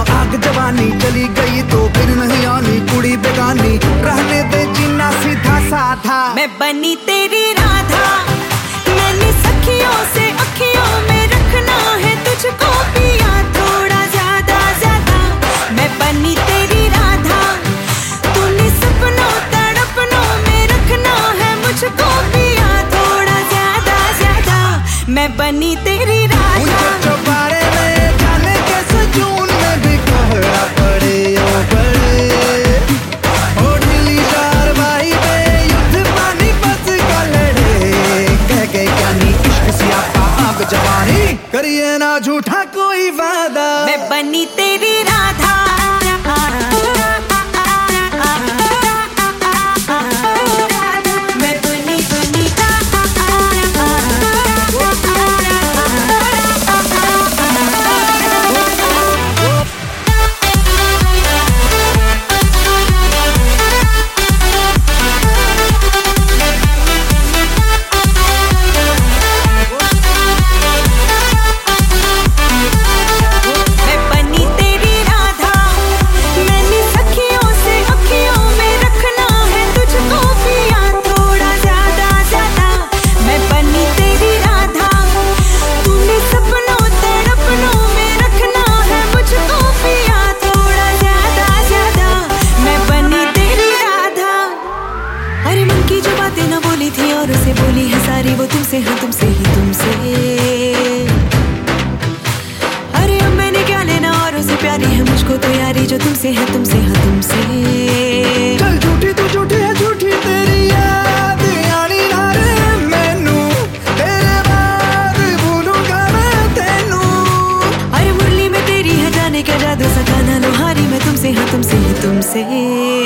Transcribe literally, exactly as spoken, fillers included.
आग जवानी चली गई तो फिर नहीं आनी कुड़ी बेगानी, रहने दे जीना सीधा साधा। मैं बनी तेरी राधा, मैंने सखियों से अखियों में रखना है तुझको पिया थोड़ा ज्यादा ज्यादा। मैं बनी तेरी राधा, तूने सपनों तड़पनों में रखना है मुझको पिया थोड़ा ज्यादा ज्यादा। मैं बनी तेरी राधा। चौबारे में जाने के सजून में भी कोहरा पड़े ओ पड़े, ओ ढीली चारवाई में युद्ध पानी बस का लड़े। कह गए ज्ञानी इश्क सियापा आग जवानी, करिए ना झूठा कोई वादा। मैं बनी तेरी राधा, मैं बनी बनी थी और उसे बोली है सारी वो तुमसे है तुमसे ही तुमसे। अरे अब मैंने क्या लेना और उसे प्यारी है मुझको तो यारी जो तुमसे है तुमसे है तुमसे। चल झूठी तू झूठी है झूठी तेरी याद आनी ना रे मैनू, तेरे बाद भूलूंगा मैं तेनू। अरे मुरली में तेरी है जाने क्या जादू सखाना लोहारी मैं तुमसे है तुमसे ही तुमसे।